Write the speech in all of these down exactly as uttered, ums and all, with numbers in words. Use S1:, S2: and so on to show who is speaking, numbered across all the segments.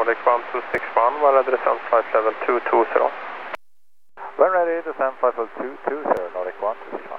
S1: Nordic one two six one, we're at descent flight level two two zero.
S2: When ready, descent flight level two two zero, Nordic one two six one.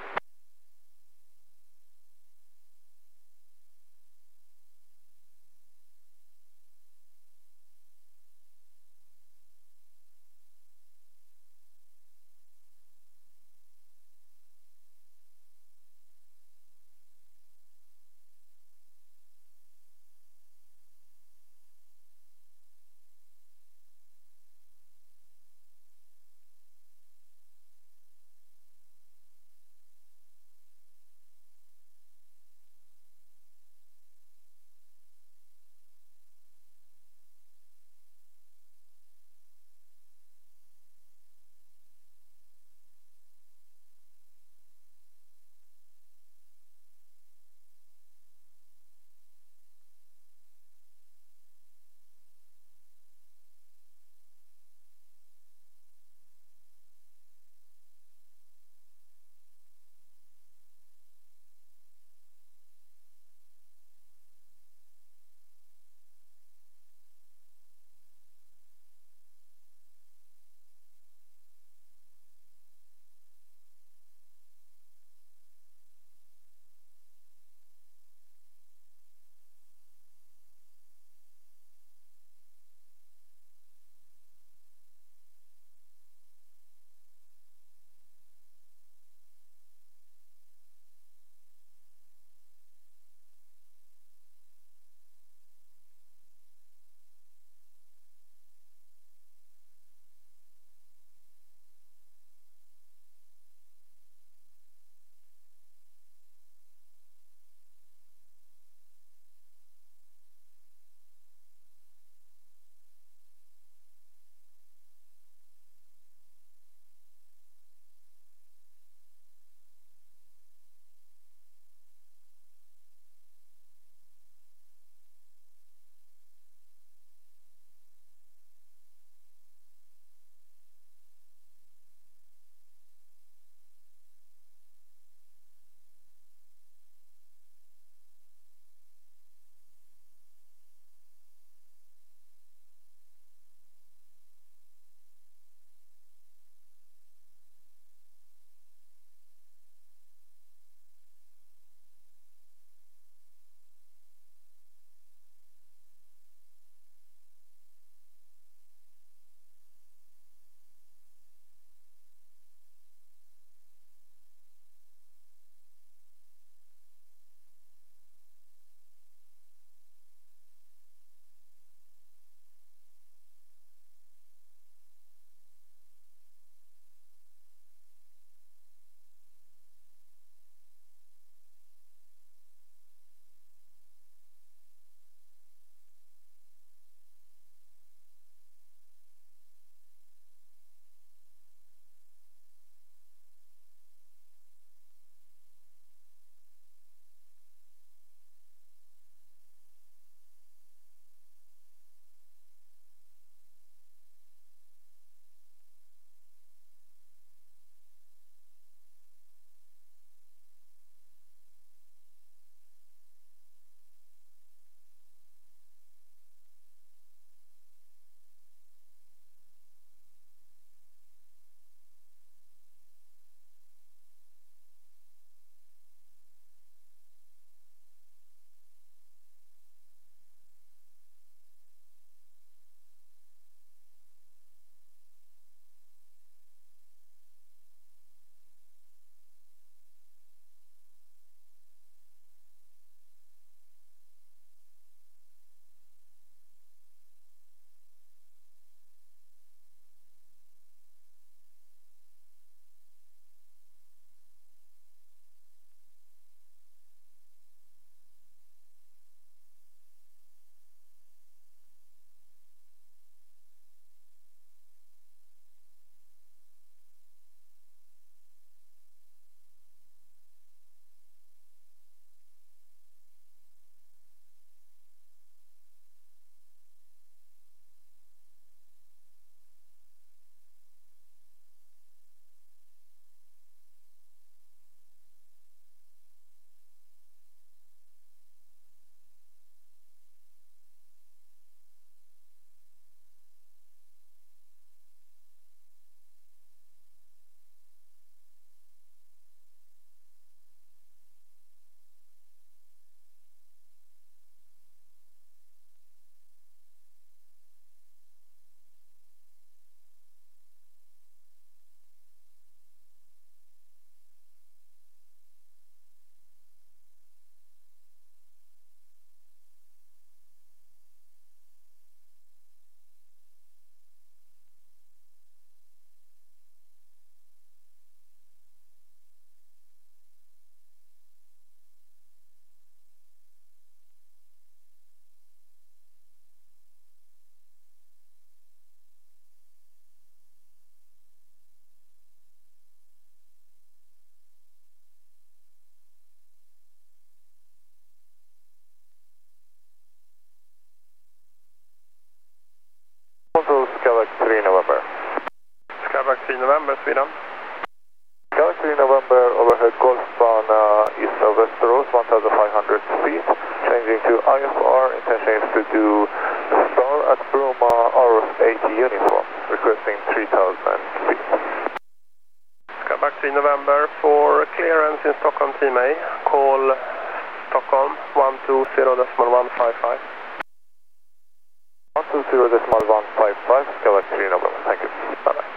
S1: November, Sweden.
S2: Galaxy November, overhead Golfbahn uh, east of Västerås, one thousand five hundred feet. Changing to I F R, intention is to do Star at Bromma R F eighty uniform, requesting three thousand feet.
S1: Ska back to November for clearance in Stockholm Team A. Call Stockholm one two zero decimal one five five.
S2: one two zero decimal one five five, Galaxy November, thank you. Bye bye.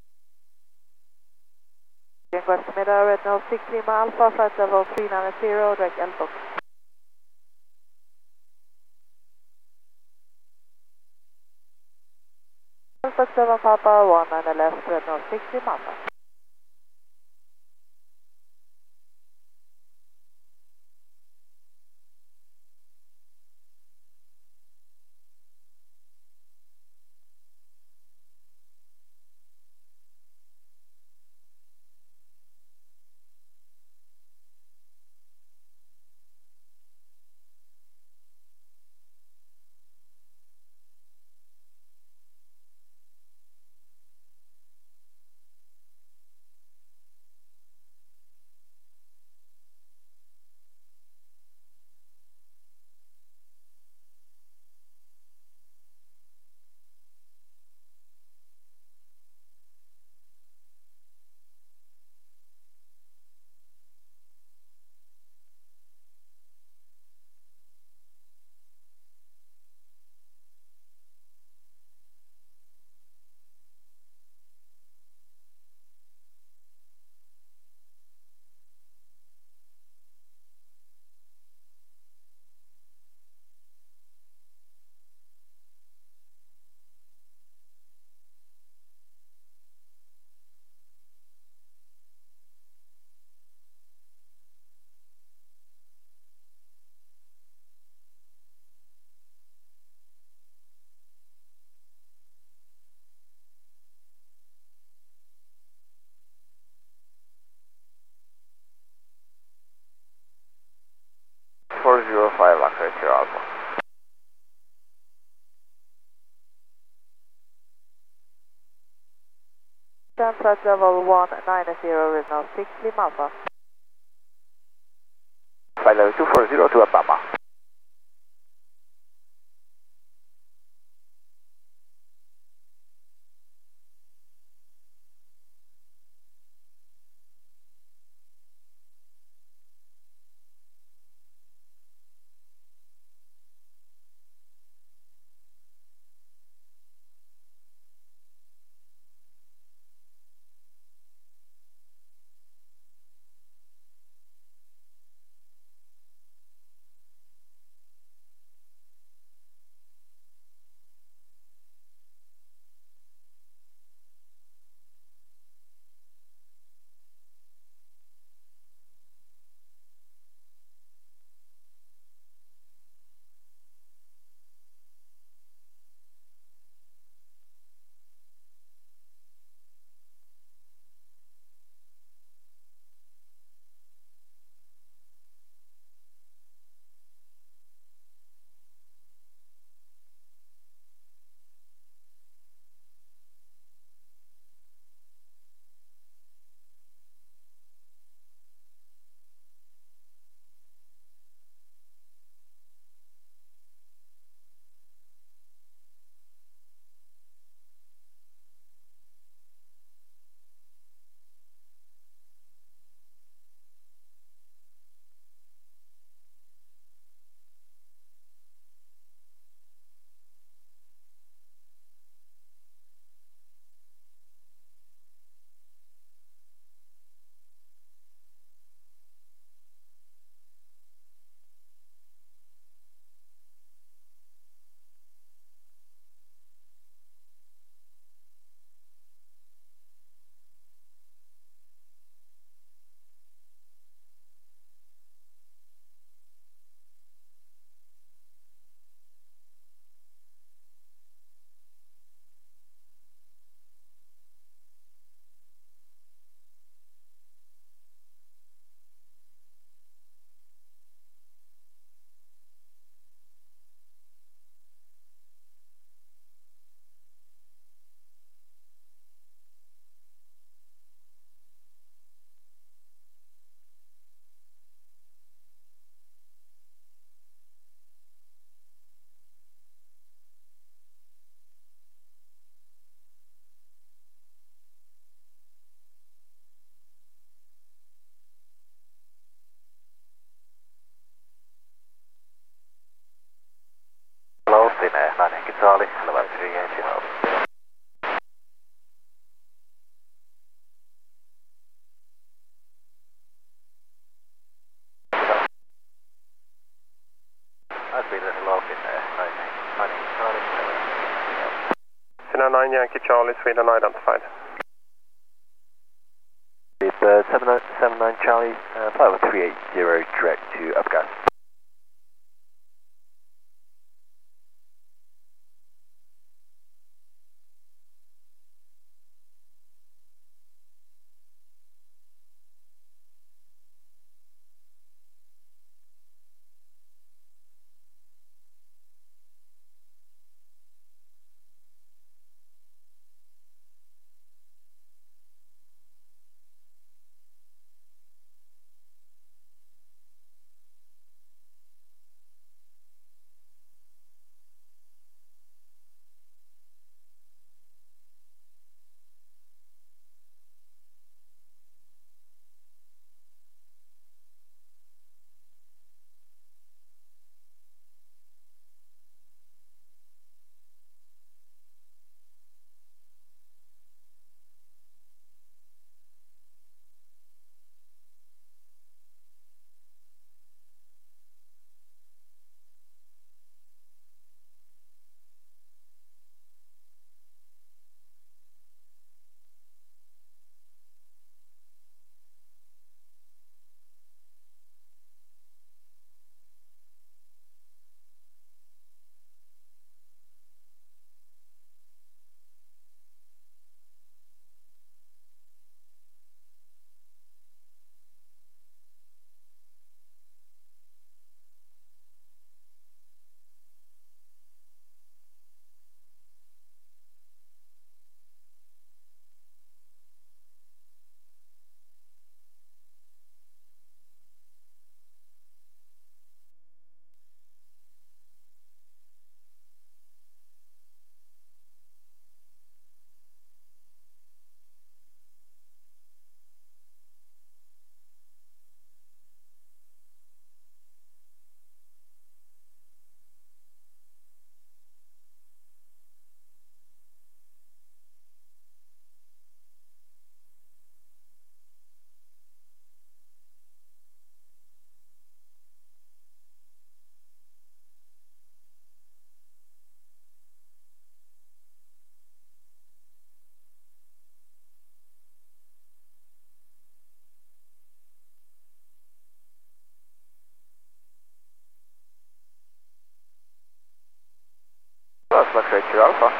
S3: West Midday, Red Nose six Lima Alpha, flight level three nine zero, direct L box. Alpha seven Papa, one nine left, Red Nose six Lima Alpha.
S2: four zero five, Access Alpha.
S3: Flight level one nine zero, Red Nose six Lima Alpha.
S2: Flight level two four zero to Alabama.
S4: Charlie, November three Yankee Alpha. I've been a low in there, nine Charlie,
S1: Sina nine Yankee Charlie, Sweden identified.
S4: With uh, seven nine Charlie, uh, flight one three eight zero direct to Upgas. That's my correct to Alpha.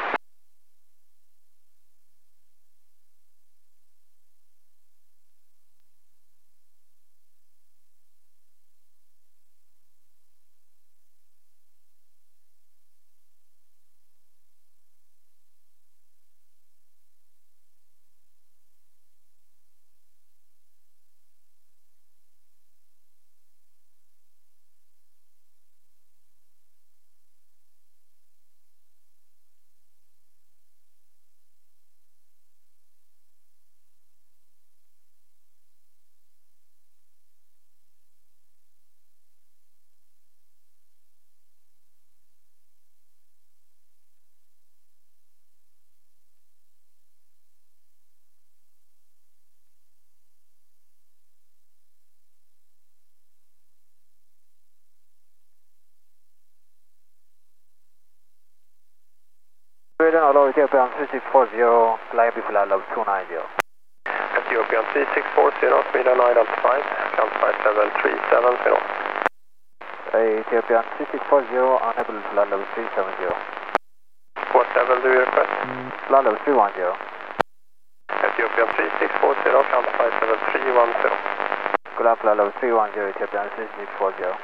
S4: Sweden, hello, Ethiopian three six four zero, flying before level two nine zero.
S1: Ethiopian three six four zero, Sweden identified, count flight level three seven zero.
S4: Ethiopian three six four zero, unable to fly level three seven zero.
S1: What level do you request?
S4: Fly level three one zero.
S1: Ethiopian three six four zero, count flight level three one zero.
S4: Good luck, fly level three one zero, Ethiopian three six four zero.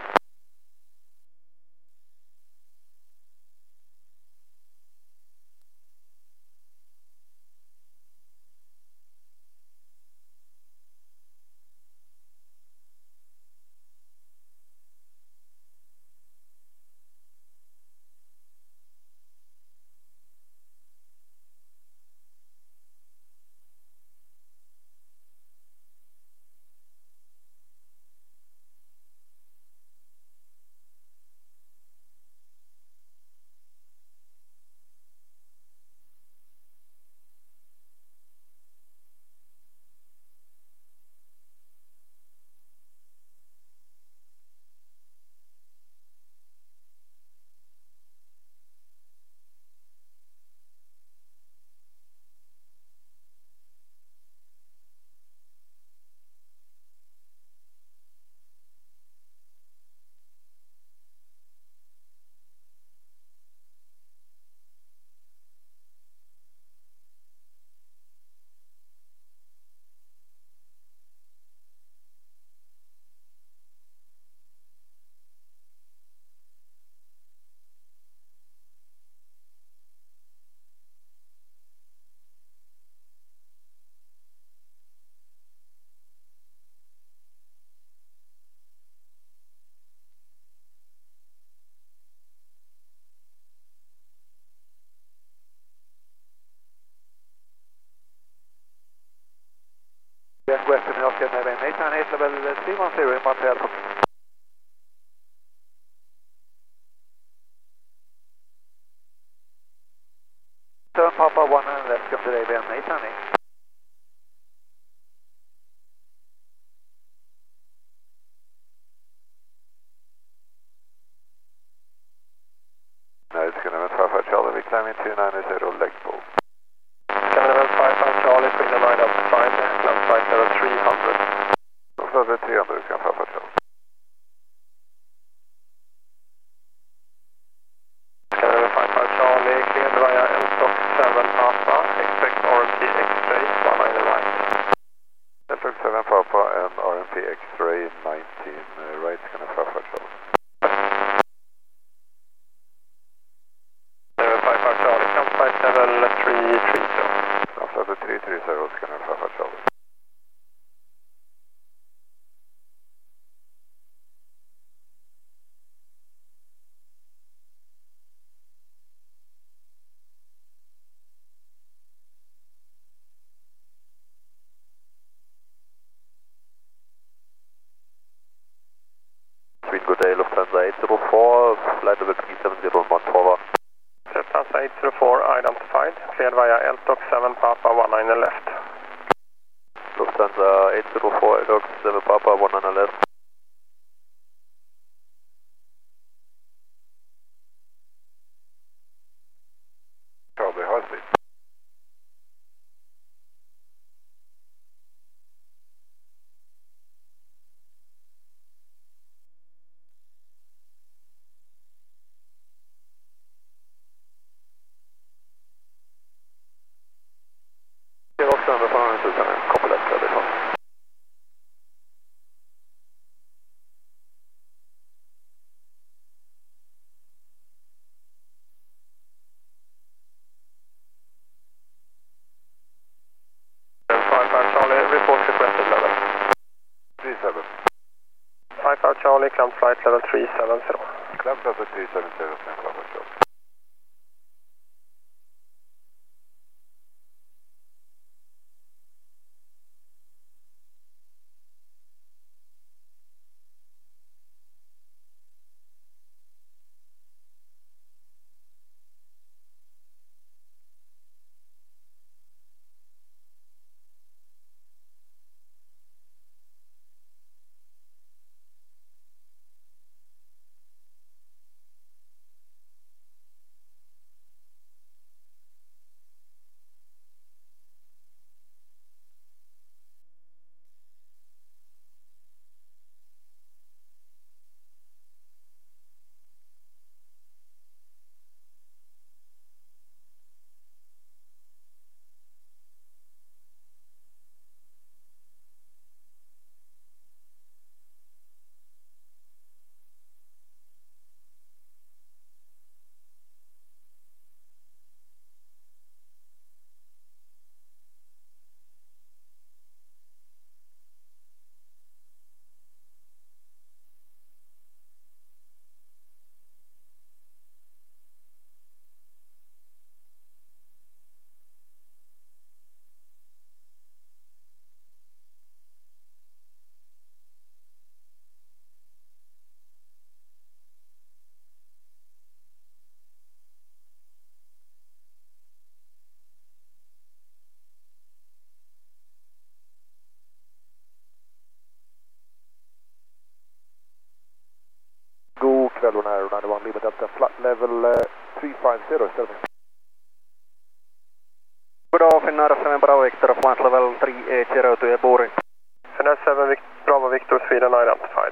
S2: eight nine eight level three one zero in Montreal. Turn Papa one and left, come to A B M eight nine eight. No, it's going to be five five Charlie, we climb in two nine zero leg pull.
S1: Canada five five Charlie, Sweden right up to find, climb flight level three hundred.
S2: Level three hundred, come five five Charlie.
S1: Canada five five Charlie, cleared via L stock seven Papa, expect R M P X-ray, one nine right.
S2: L stock seven Papa and R M P X-ray nineteen uh, right, going to five five Charlie.
S1: five five Charlie, come flight level three three zero.
S2: After the three three zero, it's going to five five Charlie. Good day, Lufthansa eight zero four, flight level three seven zero, Montreal.
S1: Lufthansa eight zero four identified, cleared via L stock seven Papa, one nine left.
S2: Lufthansa eight zero four, L stock seven Papa, one nine left. Charlie, high speed. Lufthansa five nine seven, copy that, Charlie.
S1: five five Charlie, report requested level.
S2: three seven.
S1: five five Charlie, climb flight level three seven zero.
S2: Climb level three seven zero, climb level Charlie. God kväll och nära, det var en Lima Delta flight level uh, three five zero, ställning.
S4: Good day, Finnair seven Bravo Victor, flight level three eight zero to Eburi.
S1: Finnair seven Vic Bravo Victor, Sweden identified.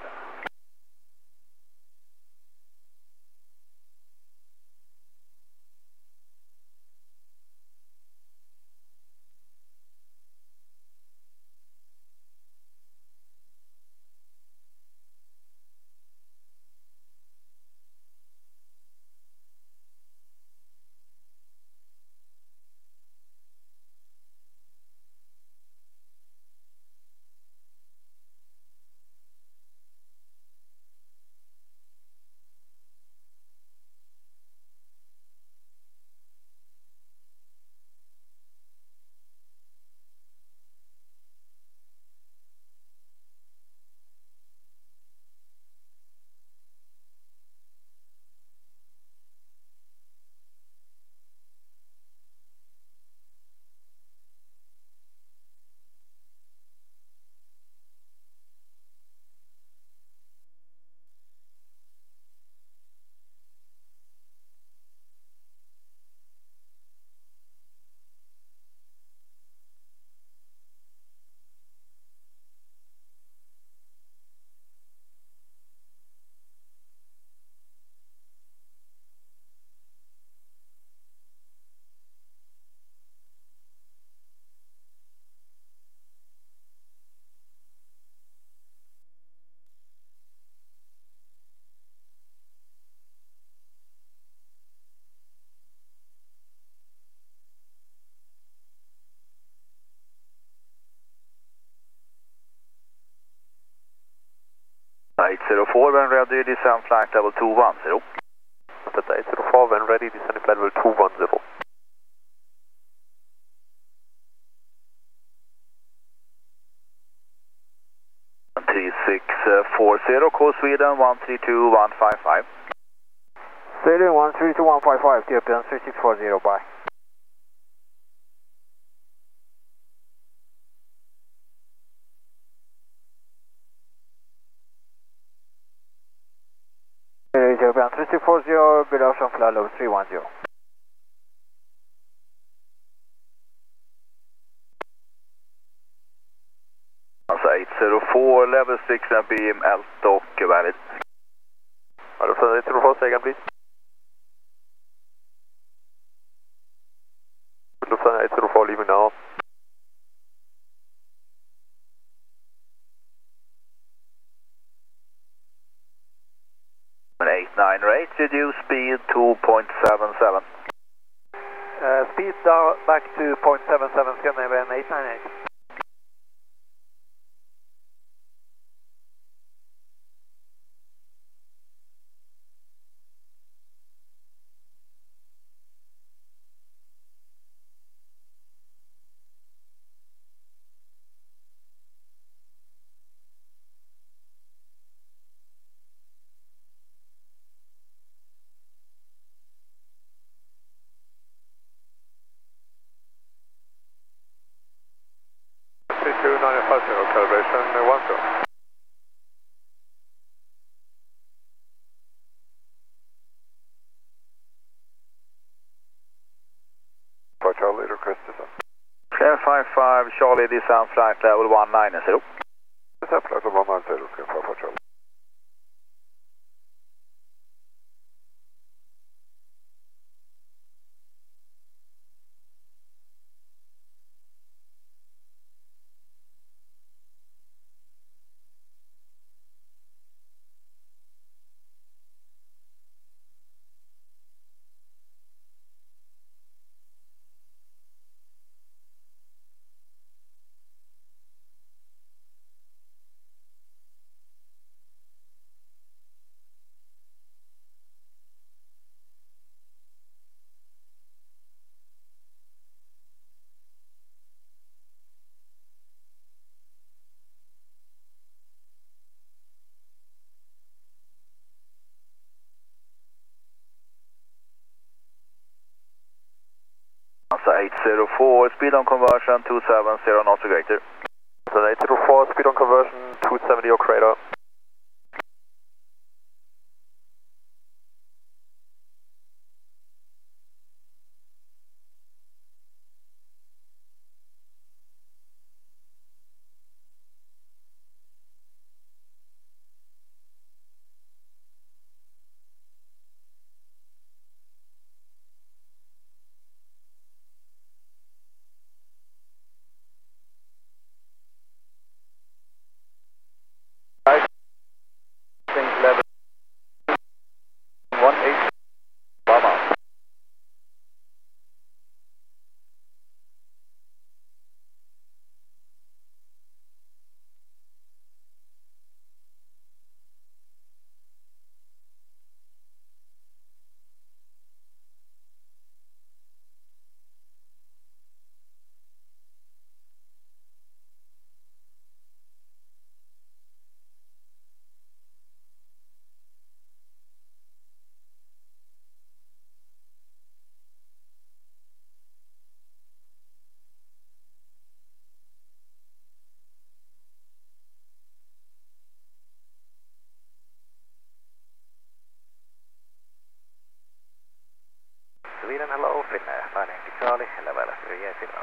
S2: zero four, when ready, descend flight level two one zero.
S4: Delta eight zero four, when ready, descending flight level two one zero.
S2: three six four zero, call Sweden one three two one five five.
S4: Sweden one three two one five five, Ethiopian three six four zero, bye. Ethiopian three six four zero, Bill Ocean flight level three one zero.
S2: eight zero four, level six and B M L och valid.
S4: Lufthansa eight zero four, say again please. Lufthansa eight zero four leaving now.
S2: eight nine eight, reduce speed two point seven seven.
S4: Uh, speed down back to zero point seven seven, Scandinavian eight nine eight. three two nine five zero, calibration one zero. For Charlie, request descent.
S2: Clear five five, Charlie, descend flight level one nine zero.
S4: Descent flight level one nine zero, clear five five, Charlie.
S2: eight zero four, speed on conversion two seven zero knots to greater.
S4: eight zero four, speed on conversion two seventy or crater.
S2: Level one eight, Bama.
S4: Sweden, hello, Finnair, landing to Charlie, level three zero.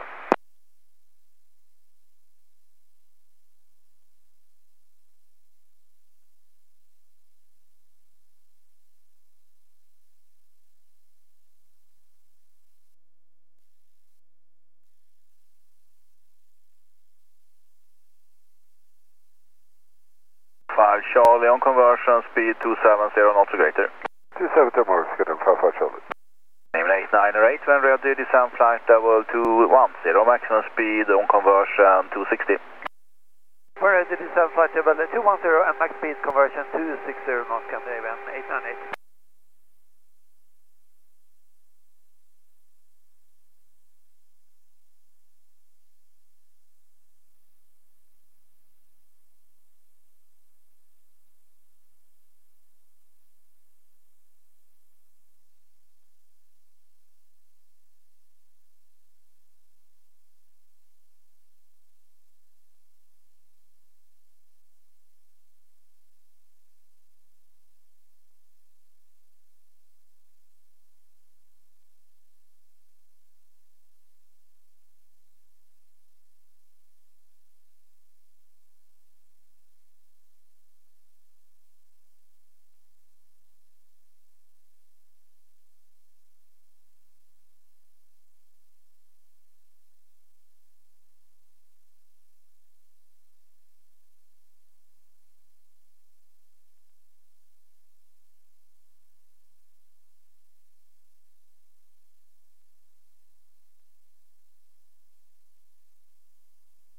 S2: five Charlie on conversion, speed two seven zero knots to greater.
S4: two seven zero more, get five five Charlie.
S2: Name eight nine eight, when ready, descend flight level two one zero, maximum speed on conversion two sixty.
S5: For D D seven flight level two one zero and max speed conversion two six zero knots, Canada A V N eight nine eight.